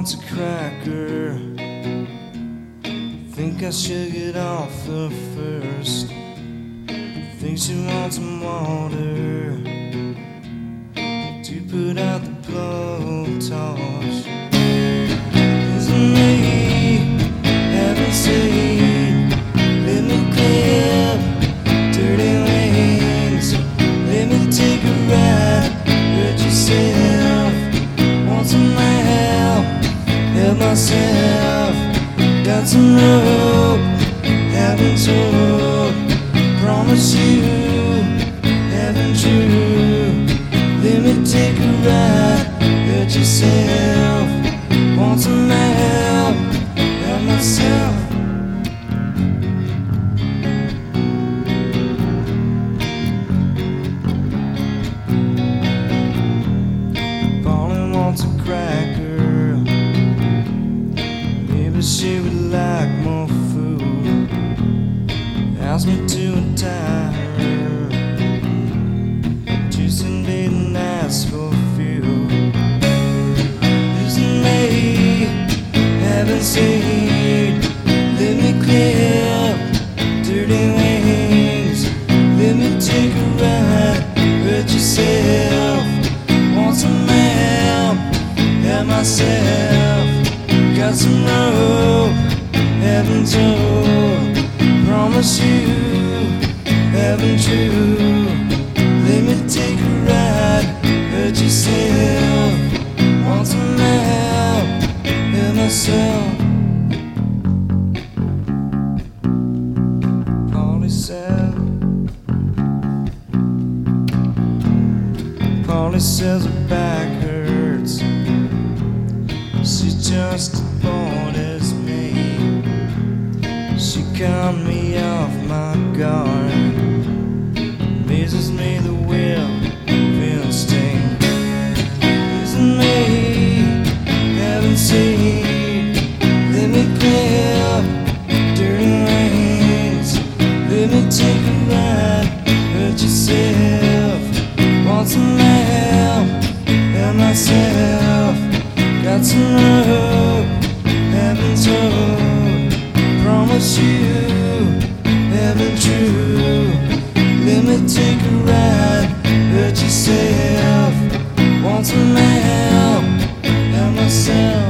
wants a cracker. Think I should get off her first. Think she wants some water to put out the blowtorch. Isn't me having said, let me clip dirty wings, let me take a ride, hurt yourself, want some help, help myself, got some rope, haven't told, promise you, haven't true, let me take a ride, hurt yourself, want some help, help myself. Pauline wants a cracker, maybe she would like more food, ask me to untie her, juice and bait and ask for a few. Isn't me having said, let me clip dirty wings, let me take a ride, hurt yourself, want some help, help myself, got some rope, haven't told, promise you, haven't true, let me take a ride, hurt yourself, want some help, help myself. Polly says her back hurts, she's just as bored as me, she caught me off my guard, amazes me the will of instinct. Isn't me having seen, let me clip dirty wings, let me take a ride, hurt yourself, want some help, help myself, got some rope, haven't told, promise you, haven't true, let me take a ride, hurt yourself, want some help, help myself.